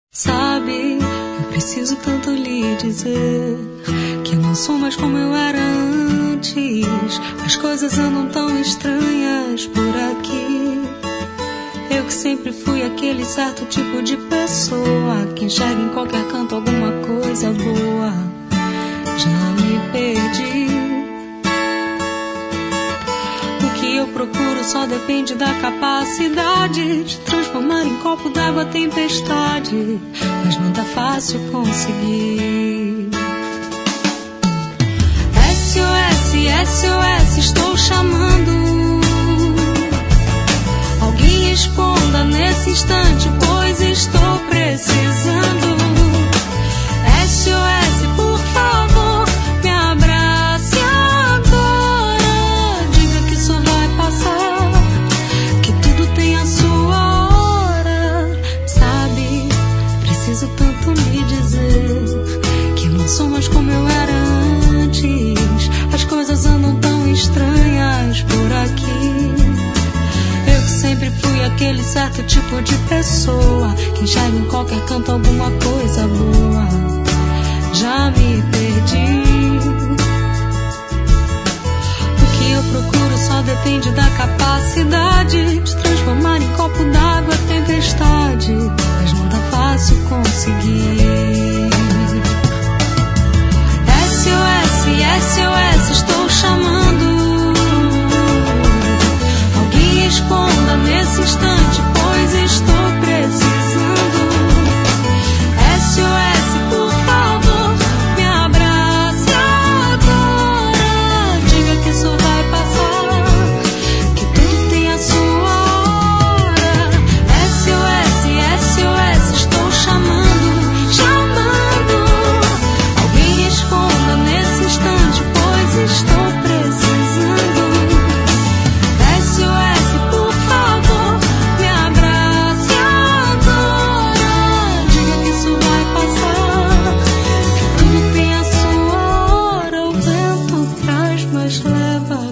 Sabe, eu preciso tanto lhe dizer que eu não sou mais como eu era antes. As coisas andam tão estranhas por aqui. Eu que sempre fui aquele certo tipo de pessoa que enxerga em qualquer canto alguma coisa boa. Já me perdi. O que eu procuro só depende da capacidade de transformar em copo d'água a tempestade, mas não tá fácil conseguir. SOS, SOS, estou chamando. Alguém responda nesse instante, pois estou precisando. SOS, por favor, me abrace agora. Diga que isso vai passar, que tudo tem a sua hora. Sabe, preciso tanto lhe dizer que eu não sou mais como eu era antes. As coisas andam tão estranhas por aqui. Eu que sempre fui aquele certo tipo de pessoa que enxerga em qualquer canto alguma coisa boa. Já me perdi. O que eu procuro só depende da capacidade de transformar em copo d'água a tempestade, mas não tá fácil conseguir. SOS, SOS, estou chamando. Alguém responda nesse instante, pois estou precisando. SOS, por favor, me abrace agora. Diga que isso vai passar, que tudo tem a sua hora. SOS, SOS, estou chamando, chamando. Alguém responda nesse instante, pois estou precisando. SOS, por favor, me abrace agora. Diga que isso vai passar, que tudo tem a sua hora. O vento traz, mas leva